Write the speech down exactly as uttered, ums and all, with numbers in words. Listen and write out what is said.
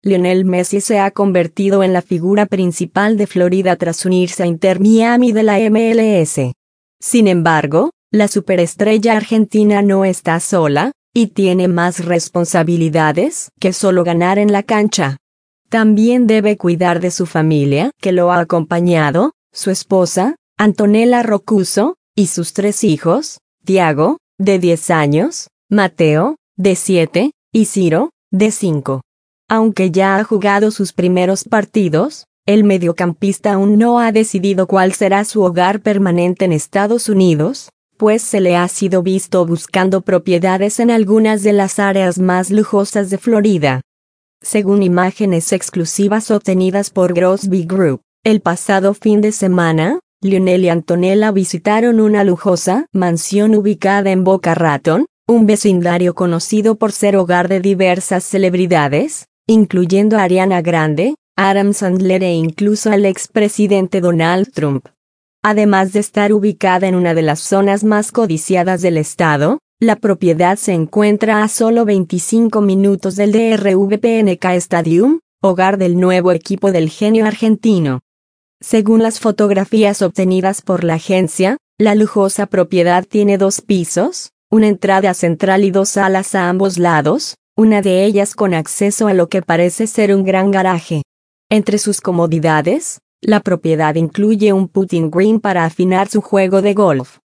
Lionel Messi se ha convertido en la figura principal de Florida tras unirse a Inter Miami de la M L S. Sin embargo, la superestrella argentina no está sola, y tiene más responsabilidades que solo ganar en la cancha. También debe cuidar de su familia, que lo ha acompañado, su esposa, Antonella Roccuzzo, y sus tres hijos, Thiago, de diez años, Matteo, de siete, y Ciro, de cinco. Aunque ya ha jugado sus primeros partidos, el mediocampista aún no ha decidido cuál será su hogar permanente en Estados Unidos, pues se le ha sido visto buscando propiedades en algunas de las áreas más lujosas de Florida. Según imágenes exclusivas obtenidas por Grosby Group, el pasado fin de semana, Lionel y Antonella visitaron una lujosa mansión ubicada en Boca Raton, un vecindario conocido por ser hogar de diversas celebridades, incluyendo a Ariana Grande, Adam Sandler e incluso al expresidente Donald Trump. Además de estar ubicada en una de las zonas más codiciadas del estado, la propiedad se encuentra a solo veinticinco minutos del D R V P N K Stadium, hogar del nuevo equipo del genio argentino. Según las fotografías obtenidas por la agencia, la lujosa propiedad tiene dos pisos, una entrada central y dos salas a ambos lados, una de ellas con acceso a lo que parece ser un gran garaje. Entre sus comodidades, la propiedad incluye un putting green para afinar su juego de golf,